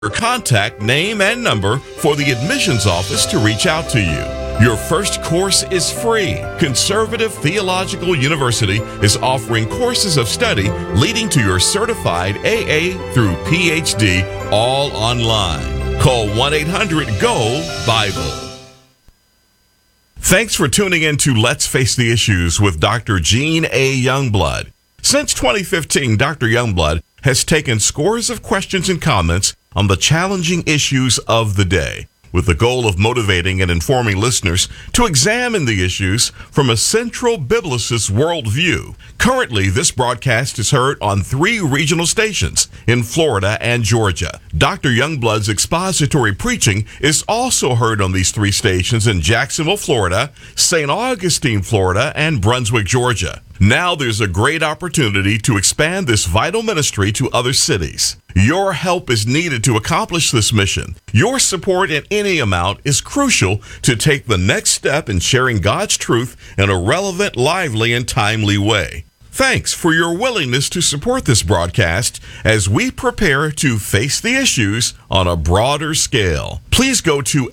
your contact name and number for the admissions office to reach out to you. Your first course is free. Conservative Theological University is offering courses of study leading to your certified AA through PhD, all online. Call 1-800-GO-BIBLE. Thanks for tuning in to Let's Face the Issues with Dr. Gene A. Youngblood. Since 2015, Dr. Youngblood has taken scores of questions and comments on the challenging issues of the day, with the goal of motivating and informing listeners to examine the issues from a central biblicist worldview. Currently, this broadcast is heard on 3 regional stations in Florida and Georgia. Dr. Youngblood's expository preaching is also heard on these 3 stations in Jacksonville, Florida, St. Augustine, Florida, and Brunswick, Georgia. Now there's a great opportunity to expand this vital ministry to other cities. Your help is needed to accomplish this mission. Your support in any amount is crucial to take the next step in sharing God's truth in a relevant, lively, and timely way. Thanks for your willingness to support this broadcast as we prepare to face the issues on a broader scale. Please go to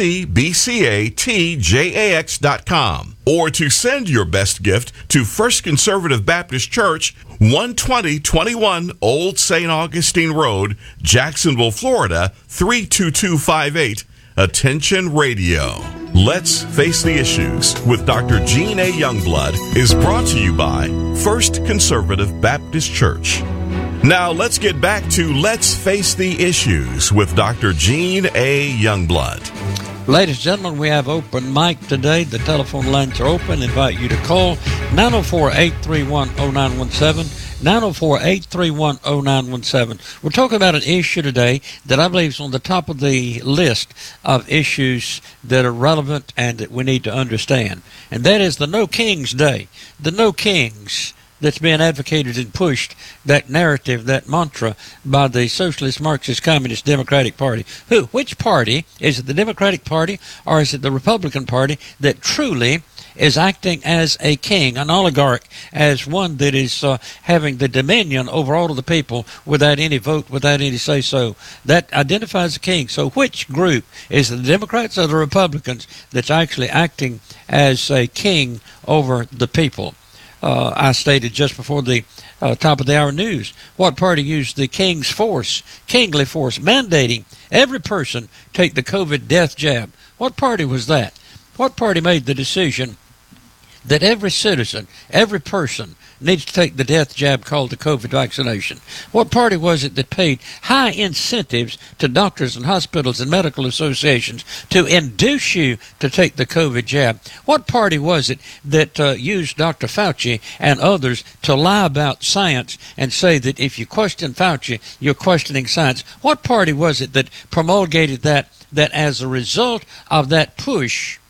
fcbcatjax.com or to send your best gift to First Conservative Baptist Church, 12021 Old St. Augustine Road, Jacksonville, Florida, 32258. Attention Radio. Let's Face the Issues with Dr. Gene A. Youngblood is brought to you by First Conservative Baptist Church. Now let's get back to Let's Face the Issues with Dr. Gene A. Youngblood. Ladies and gentlemen, we have open mic today. The telephone lines are open. Invite you to call 904-831-0917. 904-831-0917. We're talking about an issue today that I believe is on the top of the list of issues that are relevant and that we need to understand. And that is the No Kings Day. The No Kings that's being advocated and pushed, that narrative, that mantra by the Socialist, Marxist, Communist, Democratic Party. Which party? Is it the Democratic Party or is it the Republican Party that truly is acting as a king, an oligarch, as one that is having the dominion over all of the people without any vote, without any say-so? That identifies a king. So which group? Is it the Democrats or the Republicans that's actually acting as a king over the people? I stated just before the top of the hour news, what party used the king's force, kingly force, mandating every person take the COVID death jab? What party was that? What party made the decision that every citizen, every person needs to take the death jab called the COVID vaccination? What party was it that paid high incentives to doctors and hospitals and medical associations to induce you to take the COVID jab? What party was it that used Dr. Fauci and others to lie about science and say that if you question Fauci, you're questioning science? What party was it that promulgated that as a result of that push?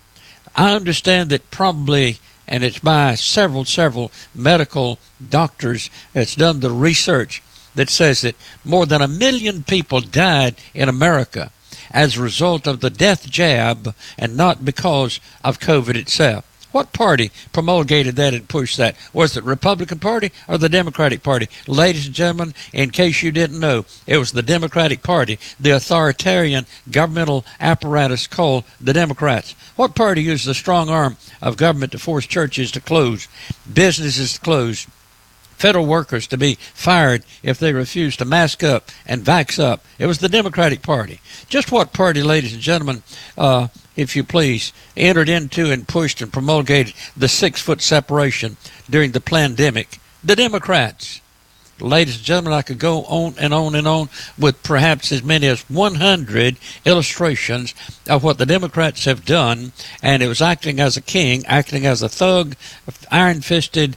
I understand that probably, and it's by several medical doctors that's done the research that says that more than 1 million people died in America as a result of the death jab and not because of COVID itself. What party promulgated that and pushed that? Was it the Republican Party or the Democratic Party? Ladies and gentlemen, in case you didn't know, it was the Democratic Party, the authoritarian governmental apparatus called the Democrats. What party used the strong arm of government to force churches to close, businesses to close, federal workers to be fired if they refused to mask up and vax up? It was the Democratic Party. Just what party, ladies and gentlemen, if you please, entered into and pushed and promulgated the 6-foot separation during the pandemic? The Democrats. Ladies and gentlemen, I could go on and on and on with perhaps as many as 100 illustrations of what the Democrats have done, and it was acting as a king, acting as a thug, iron-fisted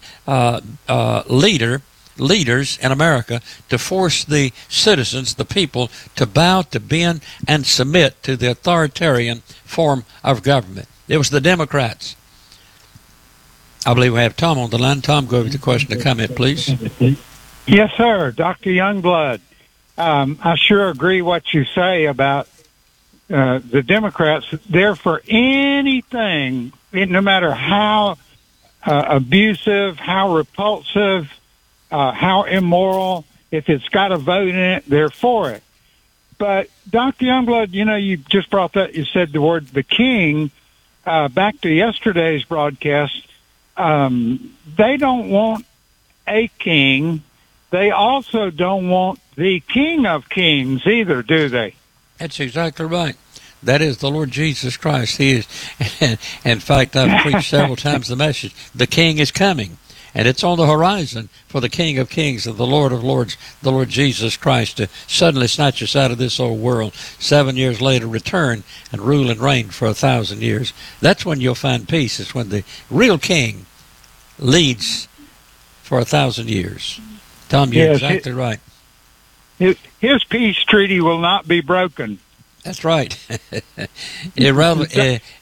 leaders in America to force the citizens, the people, to bow, to bend, and submit to the authoritarian form of government. It was the Democrats. I believe we have Tom on the line. Tom, go over the question and comment, please. Yes, sir. Dr. Youngblood, I sure agree what you say about the Democrats. They're for anything, no matter how abusive, how repulsive, how immoral. If it's got a vote in it, they're for it. But Dr. Youngblood, you just brought that. You said the word "the king." Back to yesterday's broadcast, they don't want a king. They also don't want the King of Kings either, do they? That's exactly right. That is the Lord Jesus Christ. He is. In fact, I've preached several times the message: the King is coming. And it's on the horizon for the King of Kings and the Lord of Lords, the Lord Jesus Christ, to suddenly snatch us out of this old world, 7 years later return and rule and reign for 1,000 years. That's when you'll find peace. It's when the real King leads for 1,000 years. Tom, you're exactly right. His peace treaty will not be broken. That's right. Irrelative.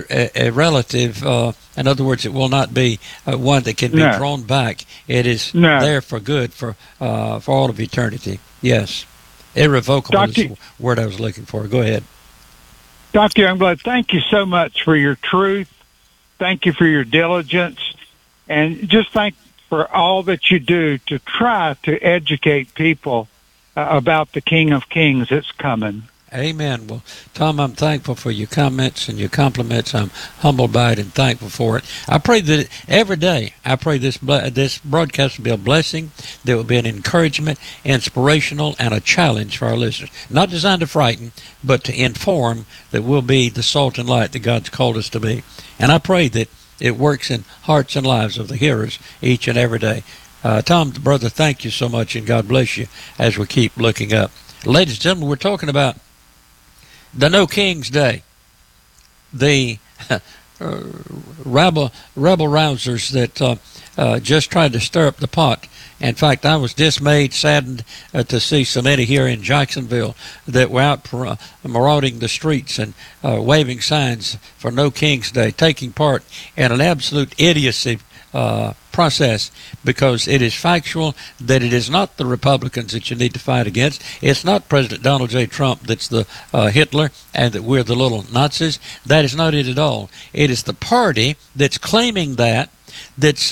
In other words, it will not be one that can be drawn back. It is there for good for all of eternity. Yes, irrevocable is the word I was looking for. Go ahead, Dr. Youngblood. Thank you so much for your truth. Thank you for your diligence, and just thank for all that you do to try to educate people about the King of Kings that's coming. Amen. Well, Tom, I'm thankful for your comments and your compliments. I'm humbled by it and thankful for it. I pray that every day, I pray this broadcast will be a blessing, that will be an encouragement, inspirational, and a challenge for our listeners. Not designed to frighten, but to inform, that we'll be the salt and light that God's called us to be. And I pray that it works in hearts and lives of the hearers each and every day. Tom, brother, thank you so much, and God bless you as we keep looking up. Ladies and gentlemen, we're talking about the No King's Day, the rebel rousers that just tried to stir up the pot. In fact, I was dismayed, saddened to see so many here in Jacksonville that were out marauding the streets and waving signs for No King's Day, taking part in an absolute idiocy process, because it is factual that it is not the Republicans that you need to fight against. It's not President Donald J. Trump that's the Hitler and that we're the little Nazis. That is not it at all. It is the party that's claiming that's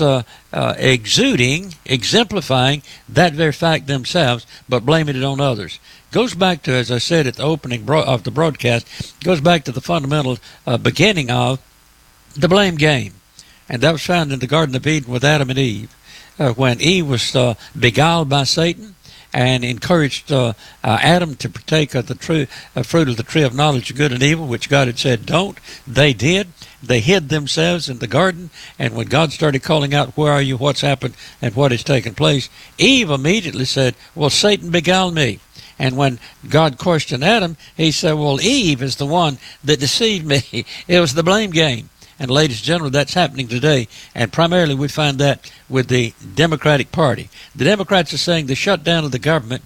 exemplifying that very fact themselves, but blaming it on others. Goes back to, as I said at the opening of the broadcast, goes back to the fundamental beginning of the blame game. And that was found in the Garden of Eden with Adam and Eve, when Eve was beguiled by Satan and encouraged Adam to partake of the fruit of the tree of knowledge of good and evil, which God had said don't. They did. They hid themselves in the garden, and when God started calling out, where are you, what's happened, and what has taken place, Eve immediately said, well, Satan beguiled me. And when God questioned Adam, he said, well, Eve is the one that deceived me. It was the blame game. And ladies and gentlemen, that's happening today, and primarily we find that with the Democratic Party. The Democrats are saying the shutdown of the government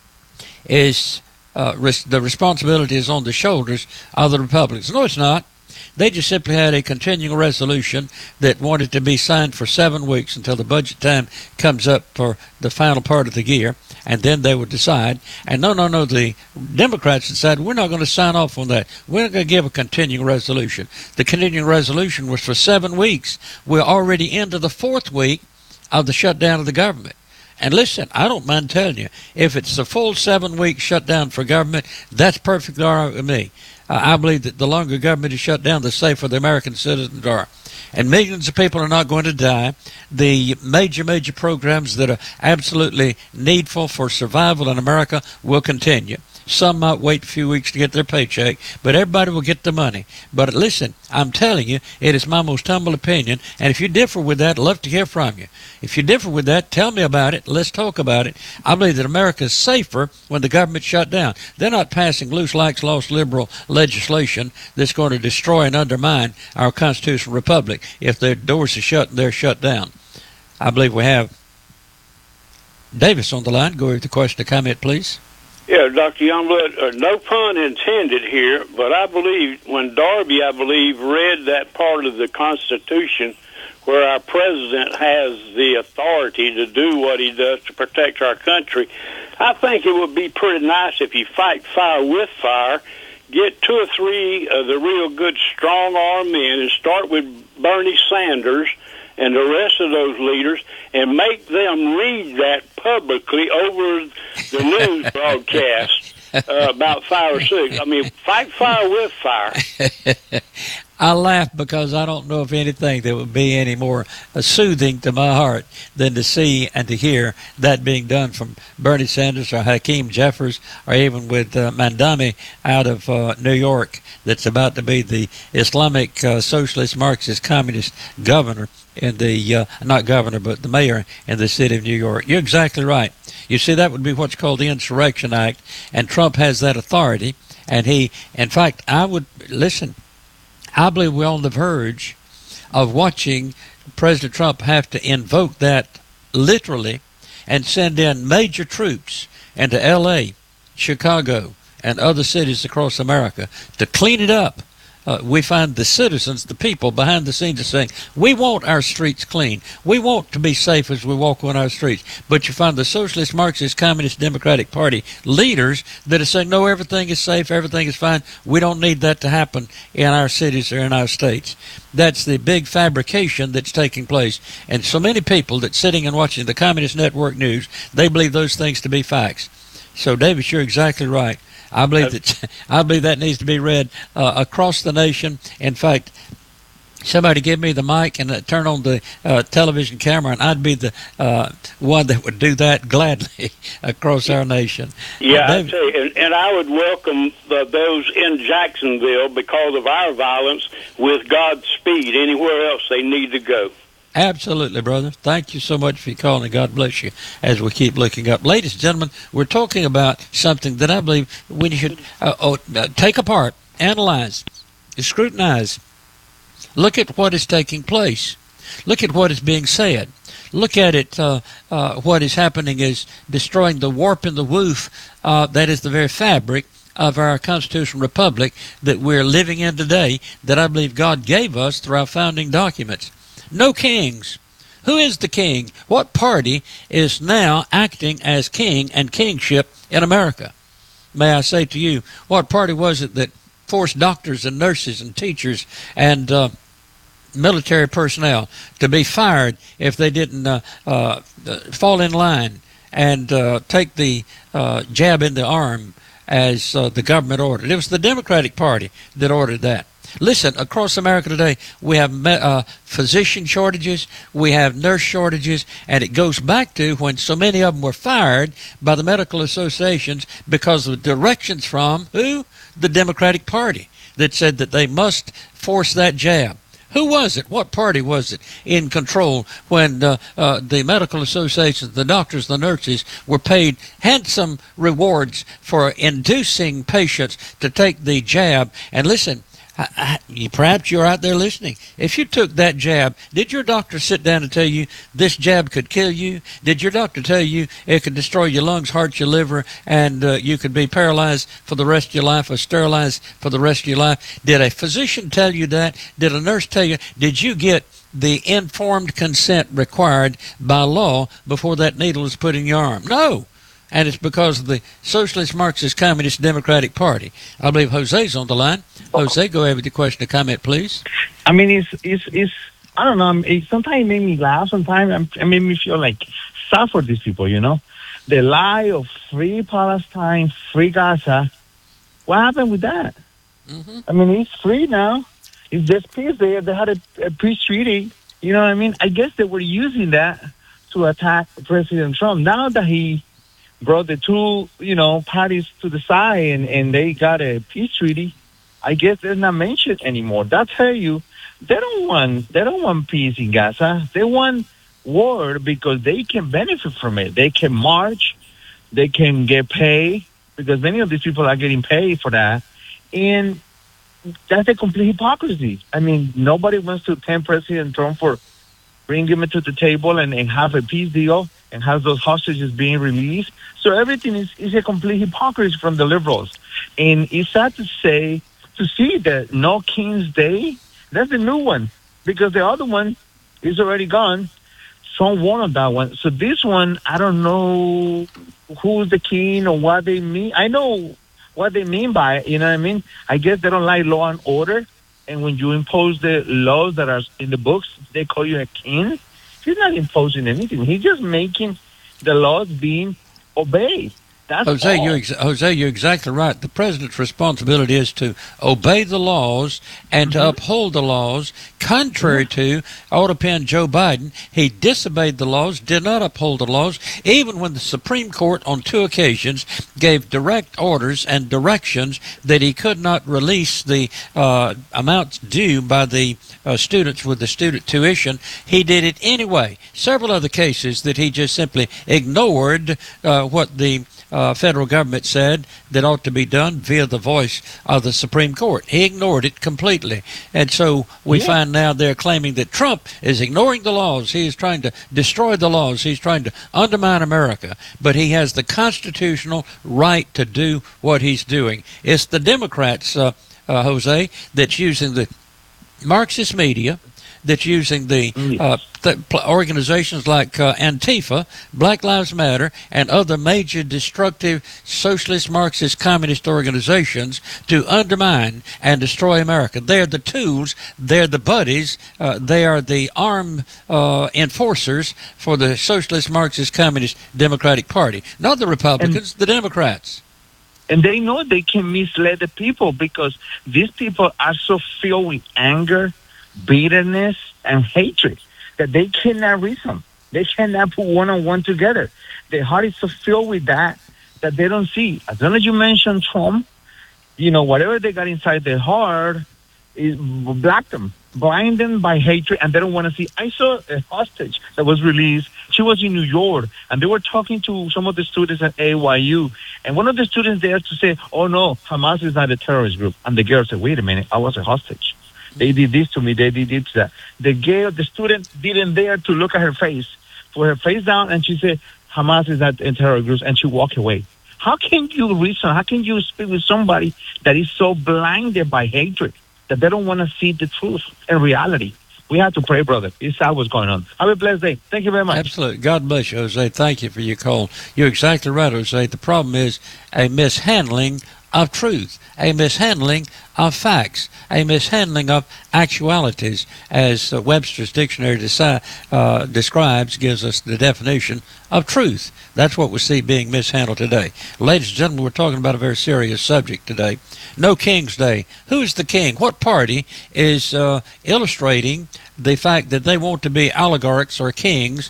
is the responsibility is on the shoulders of the Republicans. No, it's not. They just simply had a continuing resolution that wanted to be signed for 7 weeks until the budget time comes up for the final part of the year, and then they would decide. And no, the Democrats decided we're not going to sign off on that. We're not going to give a continuing resolution. The continuing resolution was for 7 weeks. We're already into the 4th week of the shutdown of the government. And listen, I don't mind telling you, if it's the full 7-week shutdown for government, that's perfectly all right with me. I believe that the longer government is shut down, the safer the American citizens are. And millions of people are not going to die. The major programs that are absolutely needful for survival in America will continue. Some might wait a few weeks to get their paycheck, but everybody will get the money. But listen, I'm telling you, it is my most humble opinion, and if you differ with that, I'd love to hear from you. If you differ with that, tell me about it. Let's talk about it. I believe that America is safer when the government's shut down. They're not passing loose, likes, lost liberal legislation that's going to destroy and undermine our constitutional republic if their doors are shut and they're shut down. I believe we have Davis on the line. Go with the question or comment, please. Yeah, Dr. Youngblood, no pun intended here, but I believe when Darby, read that part of the Constitution where our president has the authority to do what he does to protect our country, I think it would be pretty nice if you fight fire with fire, get 2 or 3 of the real good strong-arm men and start with Bernie Sanders and the rest of those leaders, and make them read that publicly over the news broadcast. about 5 or 6. I mean, fight fire with fire. I laugh because I don't know of anything that would be any more soothing to my heart than to see and to hear that being done from Bernie Sanders or Hakeem Jeffers, or even with Mandami out of New York, that's about to be the Islamic Socialist Marxist Communist governor in the, not governor, but the mayor in the city of New York. You're exactly right. You see, that would be what's called the Insurrection Act, and Trump has that authority. And he, in fact, I believe we're on the verge of watching President Trump have to invoke that literally and send in major troops into L.A., Chicago, and other cities across America to clean it up. We find the citizens, the people behind the scenes are saying, we want our streets clean. We want to be safe as we walk on our streets. But you find the Socialist, Marxist, Communist, Democratic Party leaders that are saying, no, everything is safe, everything is fine. We don't need that to happen in our cities or in our states. That's the big fabrication that's taking place. And so many people that's sitting and watching the Communist Network News, they believe those things to be facts. So, David, you're exactly right. I believe that needs to be read across the nation. In fact, somebody give me the mic and turn on the television camera, and I'd be the one that would do that gladly across our nation. Yeah, I tell you, and I would welcome those in Jacksonville because of our violence with Godspeed anywhere else they need to go. Absolutely, brother. Thank you so much for your call, and God bless you as we keep looking up. Ladies and gentlemen, we're talking about something that I believe we should take apart, analyze, scrutinize. Look at what is taking place. Look at what is being said. Look at it. What is happening is destroying the warp and the woof that is the very fabric of our constitutional republic that we're living in today, that I believe God gave us through our founding documents. No kings. Who is the king? What party is now acting as king and kingship in America? May I say to you, what party was it that forced doctors and nurses and teachers and military personnel to be fired if they didn't fall in line and take the jab in the arm as the government ordered? It was the Democratic Party that ordered that. Listen, across America today, we have physician shortages, we have nurse shortages, and it goes back to when so many of them were fired by the medical associations because of directions from who? The Democratic Party, that said that they must force that jab. Who was it? What party was it in control when the medical associations, the doctors, the nurses were paid handsome rewards for inducing patients to take the jab? And listen, perhaps you're out there listening. If you took that jab, did your doctor sit down and tell you this jab could kill you? Did your doctor tell you it could destroy your lungs, heart, your liver, and you could be paralyzed for the rest of your life or sterilized for the rest of your life? Did a physician tell you that? Did a nurse tell you? Did you get the informed consent required by law before that needle was put in your arm? No. And it's because of the Socialist, Marxist, Communist, Democratic Party. I believe Jose's on the line. Jose, go ahead with your question or comment, please. I mean, it's I don't know. Sometimes it made me laugh. Sometimes it made me feel like sad for these people, you know? The lie of free Palestine, free Gaza. What happened with that? Mm-hmm. I mean, it's free now. It's just peace. They had a peace treaty. You know what I mean? I guess they were using that to attack President Trump. Now that he brought the two, parties to the side and they got a peace treaty, I guess they're not mentioned anymore. That tell you they don't want peace in Gaza. They want war because they can benefit from it. They can march, they can get paid because many of these people are getting paid for that, and that's a complete hypocrisy. I mean, nobody wants to thank President Trump for bringing him to the table and have a peace deal and have those hostages being released. So everything is a complete hypocrisy from the liberals. And it's sad to see that No King's Day, that's the new one, because the other one is already gone. Some won on that one. So this one, I don't know who's the king or what they mean. I know what they mean by it, you know what I mean? I guess they don't like law and order. And when you impose the laws that are in the books, they call you a king. He's not imposing anything. He's just making the laws being obeyed. That's Jose, all. You're exactly right. The president's responsibility is to obey the laws and to uphold the laws. Contrary to our depend Joe Biden, he disobeyed the laws, did not uphold the laws, even when the Supreme Court on 2 occasions gave direct orders and directions that he could not release the amounts due by the students with the student tuition. He did it anyway. Several other cases that he just simply ignored what the federal government said that ought to be done via the voice of the Supreme Court. He ignored it completely. And so we find now they're claiming that Trump is ignoring the laws. He is trying to destroy the laws. He's trying to undermine America. But he has the constitutional right to do what he's doing. It's the Democrats, Jose, that's using the Marxist media, that's using the organizations like Antifa, Black Lives Matter, and other major destructive socialist, Marxist, communist organizations to undermine and destroy America. They're the tools, they're the buddies, they are the armed enforcers for the socialist, Marxist, communist, Democratic Party. Not the Republicans, the Democrats. And they know they can mislead the people because these people are so filled with anger, bitterness, and hatred that they cannot reason. They cannot put one-on-one together. Their heart is so filled with that they don't see. As long as you mention Trump, whatever they got inside their heart is block them, blind them by hatred, and they don't want to see. I saw a hostage that was released. She was in New York, and they were talking to some of the students at AYU, and one of the students there to say, "Oh no, Hamas is not a terrorist group," and the girl said, "Wait a minute, I was a hostage. They did this to me. They did this to that." The student didn't dare to look at her face, put her face down, and she said, "Hamas is not a terrorist group," and she walked away. How can you reason? How can you speak with somebody that is so blinded by hatred that they don't want to see the truth and reality? We have to pray, brother. It's sad what's going on. Have a blessed day. Thank you very much. Absolutely. God bless you, Jose. Thank you for your call. You're exactly right, Jose. The problem is a mishandling of truth, a mishandling of facts, a mishandling of actualities, as Webster's dictionary describes, gives us the definition of truth. That's what we see being mishandled today. Ladies and gentlemen, we're talking about a very serious subject today. No King's Day. Who is the king? What party is illustrating the fact that they want to be oligarchs or kings?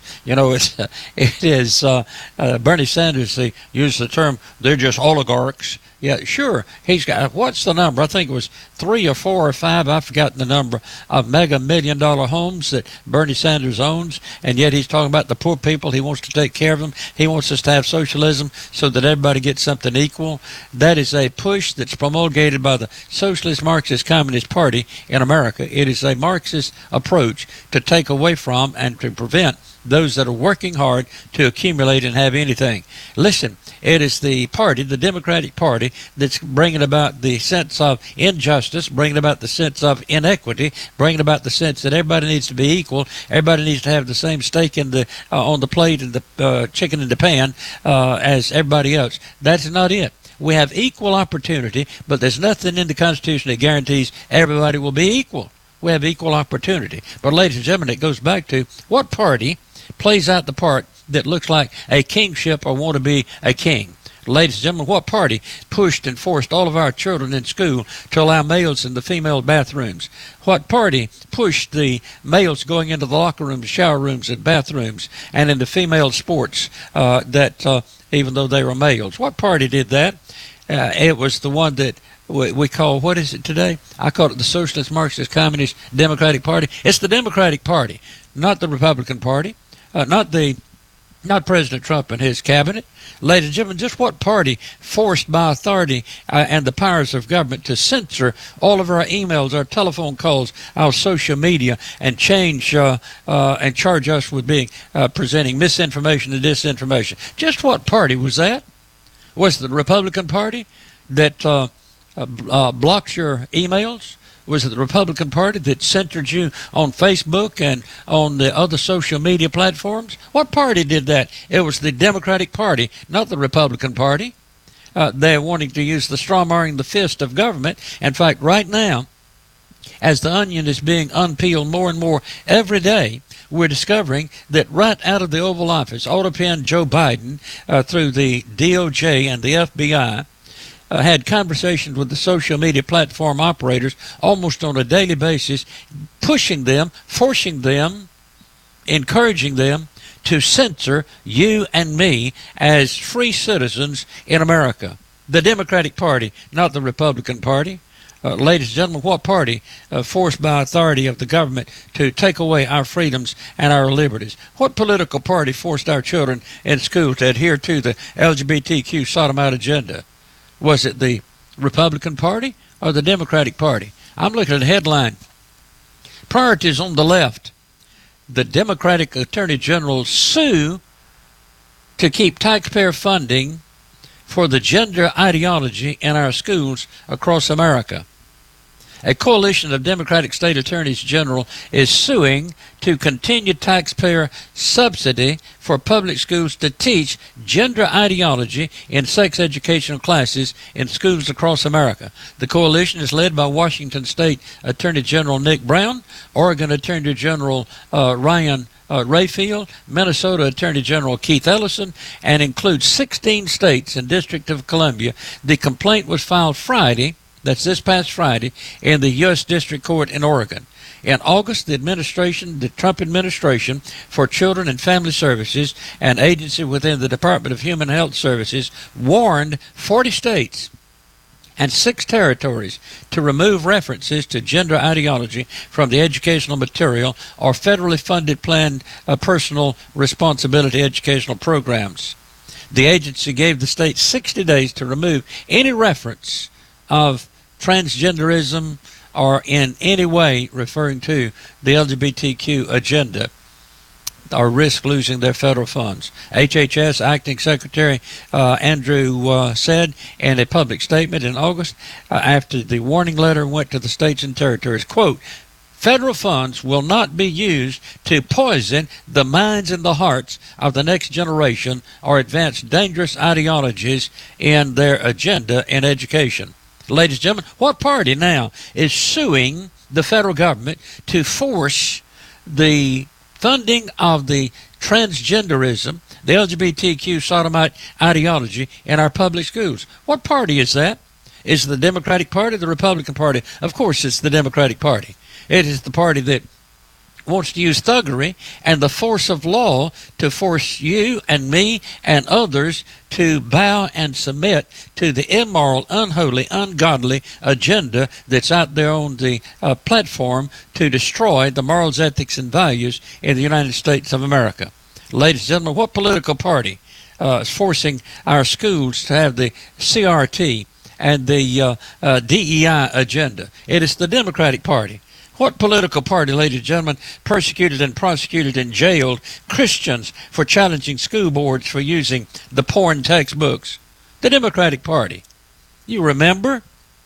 It is Bernie Sanders. He used the term, they're just oligarchs. Yeah, sure. He's got, what's the number? I think it was 3 or 4 or 5, I've forgotten the number, of mega $1 million homes that Bernie Sanders owns, and yet he's talking about the poor people. He wants to take care of them. He wants us to have socialism so that everybody gets something equal. That is a push that's promulgated by the Socialist Marxist Communist Party in America. It is a Marxist approach to take away from and to prevent those that are working hard to accumulate and have anything. Listen, it is the party, the Democratic Party, that's bringing about the sense of injustice, bringing about the sense of inequity, bringing about the sense that everybody needs to be equal, everybody needs to have the same steak in the on the plate and the chicken in the pan as everybody else. That's not it. We have equal opportunity, but there's nothing in the Constitution that guarantees everybody will be equal. We have equal opportunity. But ladies and gentlemen, it goes back to what party plays out the part that looks like a kingship or want to be a king. Ladies and gentlemen, what party pushed and forced all of our children in school to allow males in the female bathrooms? What party pushed the males going into the locker rooms, shower rooms, and bathrooms, and into female sports even though they were males? What party did that? It was the one that we call, what is it today? I call it the Socialist, Marxist, Communist, Democratic Party. It's the Democratic Party, not the Republican Party, not President Trump and his cabinet. Ladies and gentlemen, just what party forced by authority and the powers of government to censor all of our emails, our telephone calls, our social media, and change and charge us with being presenting misinformation and disinformation? Just what party was that? Was it the Republican Party that blocks your emails? Was it the Republican Party that censored you on Facebook and on the other social media platforms? What party did that? It was the Democratic Party, not the Republican Party. They're wanting to use the strawmanning the fist of government. In fact, right now, as the onion is being unpeeled more and more every day, we're discovering that right out of the Oval Office, Autopen Joe Biden, through the DOJ and the FBI, had conversations with the social media platform operators almost on a daily basis, pushing them, forcing them, encouraging them to censor you and me as free citizens in America. The Democratic Party, not the Republican Party. Ladies and gentlemen, what party forced by authority of the government to take away our freedoms and our liberties? What political party forced our children in school to adhere to the LGBTQ sodomite agenda? Was it the Republican Party or the Democratic Party? I'm looking at the headline. Priorities on the left. The Democratic Attorney General sue to keep taxpayer funding for the gender ideology in our schools across America. A coalition of Democratic state attorneys general is suing to continue taxpayer subsidy for public schools to teach gender ideology in sex educational classes in schools across America. The coalition is led by Washington State Attorney General Nick Brown, Oregon Attorney General Ryan Rayfield, Minnesota Attorney General Keith Ellison, and includes 16 states and District of Columbia. The complaint was filed Friday, that's this past Friday, in the U.S. District Court in Oregon. In August, the Trump administration for Children and Family Services, an agency within the Department of Human Health Services, warned 40 states and 6 territories to remove references to gender ideology from the educational material or federally funded planned personal responsibility educational programs. The agency gave the states 60 days to remove any reference of transgenderism or in any way referring to the LGBTQ agenda, or risk losing their federal funds. HHS Acting Secretary Andrew said in a public statement in August after the warning letter went to the states and territories, quote, "Federal funds will not be used to poison the minds and the hearts of the next generation or advance dangerous ideologies in their agenda in education." Ladies and gentlemen, what party now is suing the federal government to force the funding of the transgenderism, the LGBTQ sodomite ideology in our public schools? What party is that? Is it the Democratic Party or the Republican Party? Of course it's the Democratic Party. It is the party that wants to use thuggery and the force of law to force you and me and others to bow and submit to the immoral, unholy, ungodly agenda that's out there on the platform to destroy the morals, ethics, and values in the United States of America. Ladies and gentlemen, what political party is forcing our schools to have the CRT and the DEI agenda? It is the Democratic Party. What political party, ladies and gentlemen, persecuted and prosecuted and jailed Christians for challenging school boards for using the porn textbooks? The Democratic Party. You remember?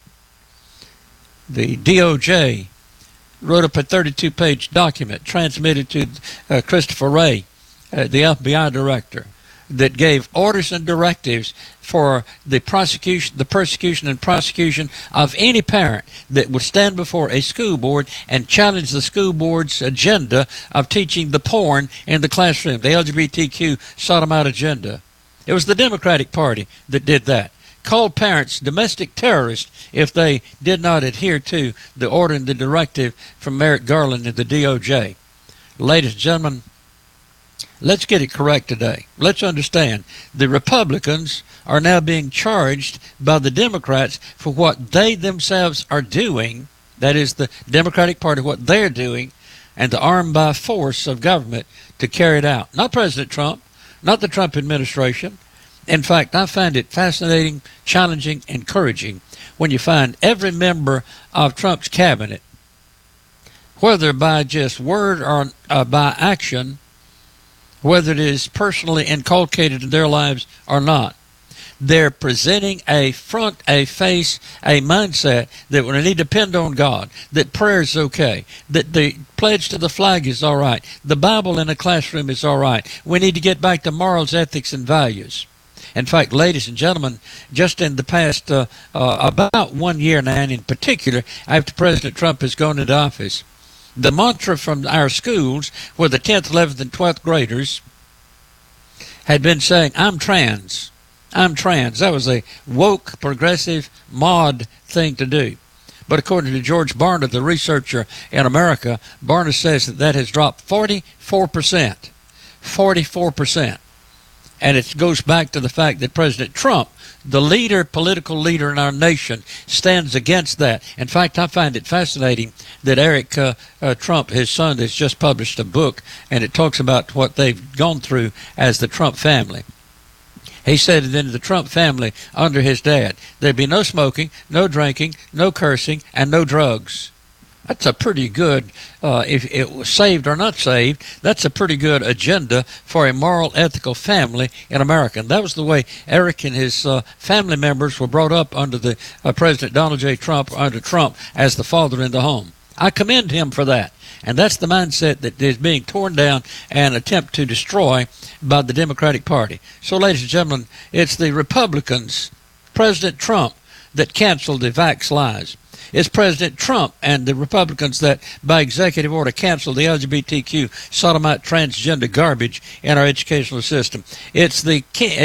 The DOJ wrote up a 32-page document transmitted to Christopher Wray, the FBI director, that gave orders and directives for the persecution and prosecution of any parent that would stand before a school board and challenge the school board's agenda of teaching the porn in the classroom, the LGBTQ sodomite agenda. It was the Democratic Party that did that. Called parents domestic terrorists if they did not adhere to the order and the directive from Merrick Garland and the DOJ. Ladies and gentlemen, let's get it correct today. Let's understand the Republicans are now being charged by the Democrats for what they themselves are doing. That is the Democratic Party, what they're doing, and the armed by force of government to carry it out. Not President Trump, not the Trump administration. In fact, I find it fascinating, challenging, encouraging when you find every member of Trump's cabinet, whether by just word or by action, whether it is personally inculcated in their lives or not, they're presenting a front, a face, a mindset that when they depend on God, that prayer is okay, that the pledge to the flag is all right, the Bible in the classroom is all right. We need to get back to morals, ethics, and values. In fact, ladies and gentlemen, just in the past about 1 year now, and in particular after President Trump has gone into office, The mantra from our schools, where the 10th, 11th, and 12th graders had been saying, I'm trans. I'm trans. That was a woke, progressive, mod thing to do. But according to George Barna, the researcher in America, Barna says that has dropped 44%. 44%. And it goes back to the fact that President Trump, the political leader in our nation, stands against that. In fact, I find it fascinating that Eric Trump, his son, has just published a book, and it talks about what they've gone through as the Trump family. He said that in the Trump family, under his dad, there'd be no smoking, no drinking, no cursing, and no drugs. That's a pretty good, if it was saved or not saved, that's a pretty good agenda for a moral, ethical family in America. And that was the way Eric and his family members were brought up under the President Donald J. Trump, under Trump, as the father in the home. I commend him for that. And that's the mindset that is being torn down and attempted to destroy by the Democratic Party. So, ladies and gentlemen, it's the Republicans, President Trump, that canceled the vax lies. It's President Trump and the Republicans that, by executive order, canceled the LGBTQ sodomite transgender garbage in our educational system. It's the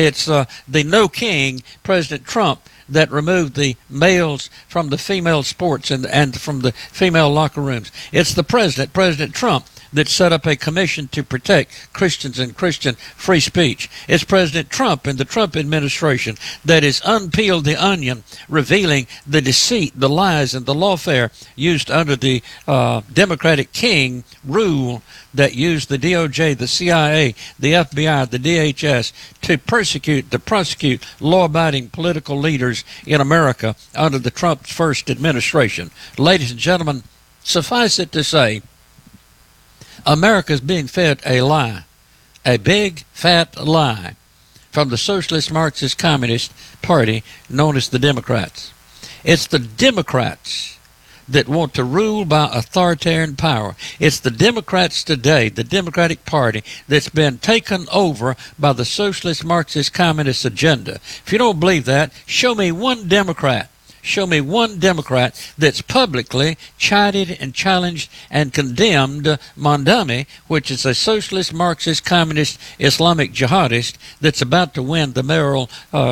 no king, President Trump, that removed the males from the female sports and from the female locker rooms. It's the president, President Trump, that set up a commission to protect Christians and Christian free speech. It's President Trump and the Trump administration that has unpeeled the onion, revealing the deceit, the lies, and the lawfare used under the Democratic King rule that used the DOJ, the CIA, the FBI, the DHS to prosecute law-abiding political leaders in America under the Trump first administration. Ladies and gentlemen, suffice it to say, America is being fed a lie, a big, fat lie from the Socialist Marxist Communist Party known as the Democrats. It's the Democrats that want to rule by authoritarian power. It's the Democrats today, the Democratic Party, that's been taken over by the Socialist Marxist Communist agenda. If you don't believe that, show me one Democrat. Show me one Democrat that's publicly chided and challenged and condemned Mondami, which is a socialist, Marxist, communist, Islamic jihadist that's about to win the mayoral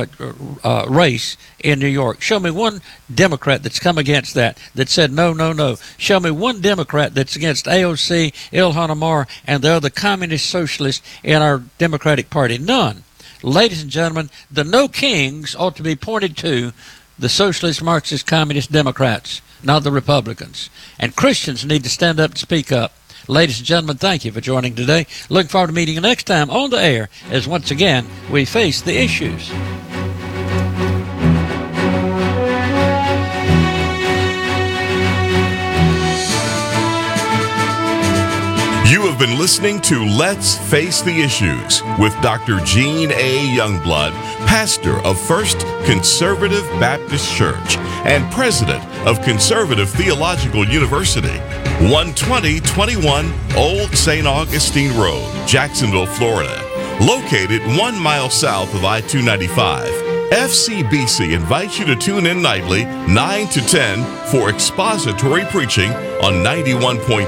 race in New York. Show me one Democrat that's come against that said no, no, no. Show me one Democrat that's against AOC, Ilhan Omar, and the other communist socialists in our Democratic Party. None. Ladies and gentlemen, the no kings ought to be pointed to the Socialist, Marxist, Communist Democrats, not the Republicans. And Christians need to stand up and speak up. Ladies and gentlemen, thank you for joining today. Looking forward to meeting you next time on the air as once again we face the issues. You have been listening to Let's Face the Issues with Dr. Gene A. Youngblood, pastor of First Conservative Baptist Church and president of Conservative Theological University, 12021 Old St. Augustine Road, Jacksonville, Florida. Located 1 mile south of I-295, FCBC invites you to tune in nightly 9 to 10 for expository preaching on 91.3,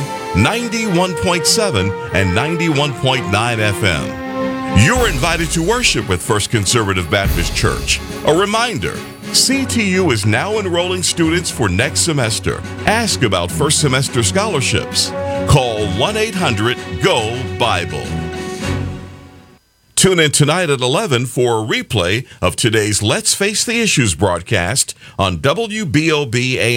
91.7, and 91.9 FM. You're invited to worship with First Conservative Baptist Church. A reminder, CTU is now enrolling students for next semester. Ask about first semester scholarships. Call 1-800-GO-BIBLE. Tune in tonight at 11 for a replay of today's Let's Face the Issues broadcast on WBOB AM.